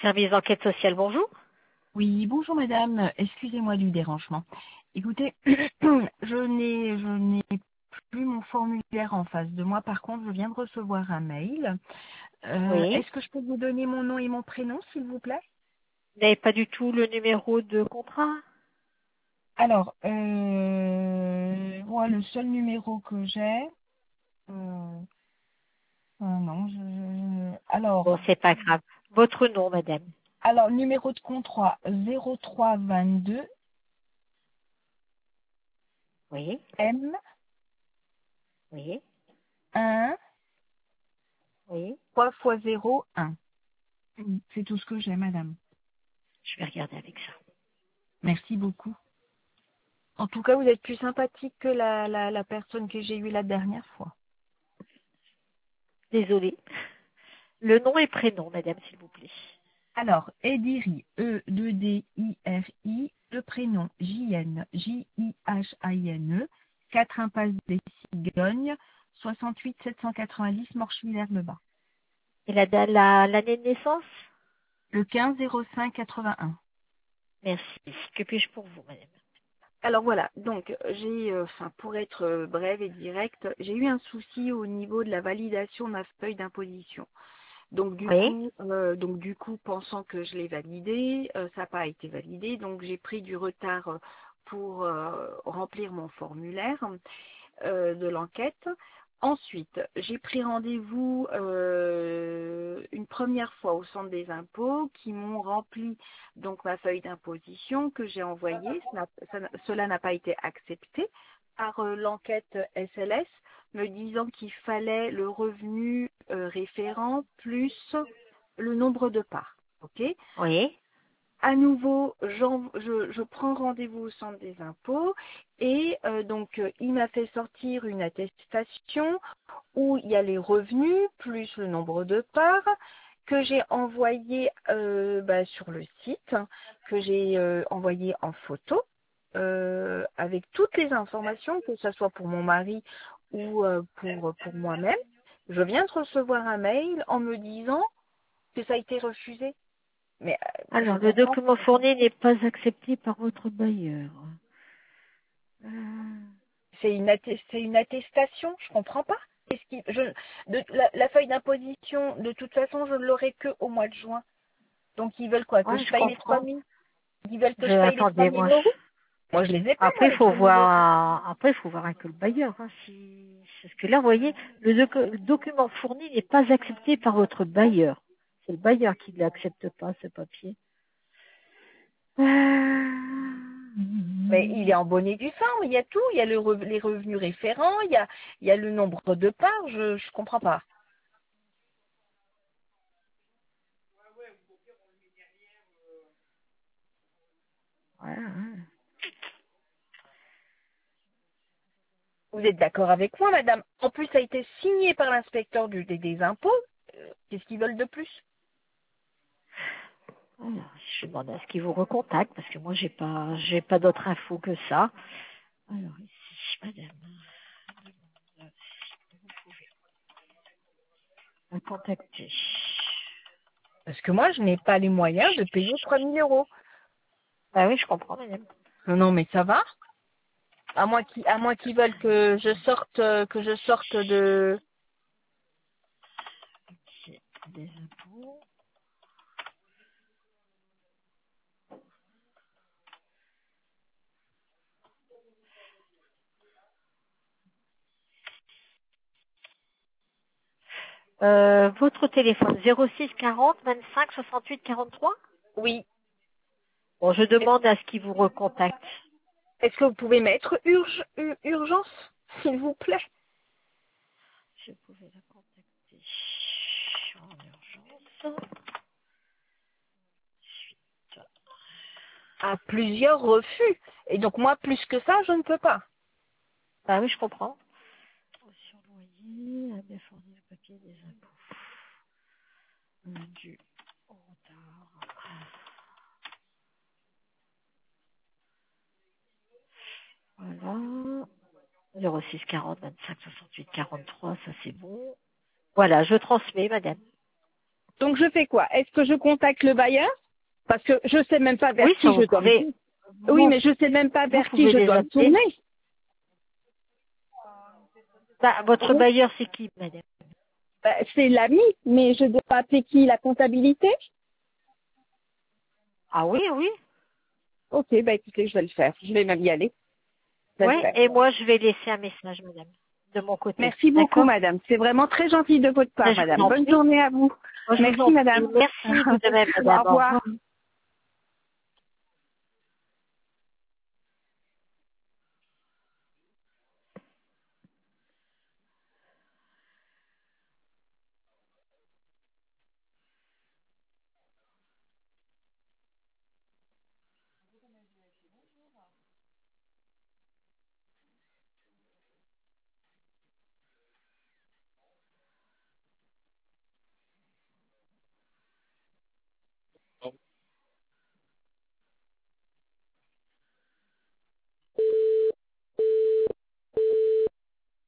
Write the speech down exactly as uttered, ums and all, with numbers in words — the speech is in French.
Service d'enquête sociale, bonjour. Oui, bonjour madame, excusez-moi du dérangement. Écoutez, je n'ai je n'ai plus mon formulaire en face de moi, par contre je viens de recevoir un mail. Euh, Oui. Est-ce que je peux vous donner mon nom et mon prénom s'il vous plaît? Vous n'avez pas du tout le numéro de contrat? Alors, euh, moi le seul numéro que j'ai, euh, euh, non, je, je- Bon, alors, c'est pas grave. Votre nom, madame. alors numéro de contrat zéro trois vingt-deux Oui. M Oui. un Oui. trois fois zéro un. C'est tout ce que j'ai madame. Je vais regarder avec ça. Merci beaucoup. En tout cas, vous êtes plus sympathique que la, la, la personne que j'ai eue la dernière fois. Désolée. Le nom et prénom, madame, s'il vous plaît. Alors, Ediri, E deux D I R I, le prénom J N, J I H I N E, quatre impasse des Cigognes, soixante-huit sept cent quatre-vingt-dix Morchevillers-le-Bas. Et la da- la- l'année de naissance? Le quinze zéro cinq quatre-vingt-un. Merci. Que puis-je pour vous, madame? Alors voilà, donc j'ai, euh, enfin pour être euh, brève et directe, j'ai eu un souci au niveau de la validation de ma feuille d'imposition. Donc du Oui. coup, euh, donc du coup, pensant que je l'ai validé, euh, ça n'a pas été validé, donc j'ai pris du retard euh, pour euh, remplir mon formulaire euh, de l'enquête. Ensuite, j'ai pris rendez-vous euh, une première fois au centre des impôts qui m'ont rempli donc ma feuille d'imposition que j'ai envoyée. Ça n'a- ça n'a- Cela n'a pas été accepté par euh, l'enquête S L S me disant qu'il fallait le revenu euh, référent plus le nombre de parts. Ok. Oui. À nouveau, j'en- je, je prends rendez-vous au centre des impôts et euh, donc euh, il m'a fait sortir une attestation où il y a les revenus plus le nombre de parts que j'ai envoyé euh, bah, sur le site, que j'ai euh, envoyé en photo euh, avec toutes les informations, que ce soit pour mon mari ou euh, pour, pour moi-même. Je viens de recevoir un mail en me disant que ça a été refusé. Mais euh, je Alors, le comprends. document fourni n'est pas accepté par votre bailleur. Euh, C'est une, atte- c'est une attestation, je comprends pas. Qu'est-ce qui, je, de, la, la feuille d'imposition, de toute façon, je ne l'aurai que au mois de juin. Donc ils veulent quoi? Que ouais, je je paye les trois comprends. mille? Ils veulent que Je, je paye les trois attendez, mille moi, euros? je- Moi, je les ai pas, Après, moi, il les faut trois mille euros. voir, après, il faut voir avec le bailleur, hein, si, parce que là, vous voyez, le, docu- le document fourni n'est pas accepté par votre bailleur. C'est le bailleur qui ne l'accepte pas, ce papier. Euh, Mais il est en bonnet du sang, il y a tout, il y a le re- les revenus référents, il y a, il y a le nombre de parts, je, je comprends pas. ouais, ouais. Vous êtes d'accord avec moi, madame? En plus, ça a été signé par l'inspecteur du, des, des impôts. Euh, Qu'est-ce qu'ils veulent de plus? Alors, je demande à ce qu'il vous recontacte, parce que moi, j'ai pas, j'ai pas d'autres infos que ça. Alors, ici, madame, vous pouvez me contacter. Parce que moi, je n'ai pas les moyens de payer trois mille euros. Ah oui, je comprends, madame. Non, non, mais ça va? À moins qu'ils, à moins qu'ils veulent que je sorte, euh, que je sorte de. C'est des impôts. Euh, votre téléphone, zéro six quarante vingt-cinq soixante-huit quarante-trois. Oui. Bon, je demande à ce qu'il vous recontacte. Est-ce que vous pouvez mettre urge, u- urgence, s'il vous plaît? Je pouvais la contacter en urgence. Suite. À plusieurs refus. Et donc moi, plus que ça, je ne peux pas. Ah oui, je comprends. Sur loyer, a bien fourni le papier des impôts. Euh, Dû au retard. Voilà. zéro six quarante vingt-cinq soixante-huit quarante-trois, ça c'est bon. Voilà, je transmets, madame. Donc je fais quoi? Est-ce que je contacte le bailleur? Parce que je sais même pas vers Oui, qui ça, je vous dois me pouvez, tourner. vous, Oui, mais je sais même pas vous vers qui pouvez je les dois me appeler. tourner. Bah, votre Oui. bailleur, c'est qui, madame? Ben, c'est l'ami, mais je dois appeler qui? La comptabilité? Ah oui, oui. Ok, bah écoutez, je vais le faire. Je vais même y aller. Je vais le Ouais, faire. et moi, je vais laisser un message, madame, de mon côté. Merci beaucoup, D'accord? madame. C'est vraiment très gentil de votre part, Ben, je vous madame. en Bonne prie. journée à vous. Moi, je vous Merci, en prie. madame. Merci, vous de même, Au madame. Au revoir. revoir.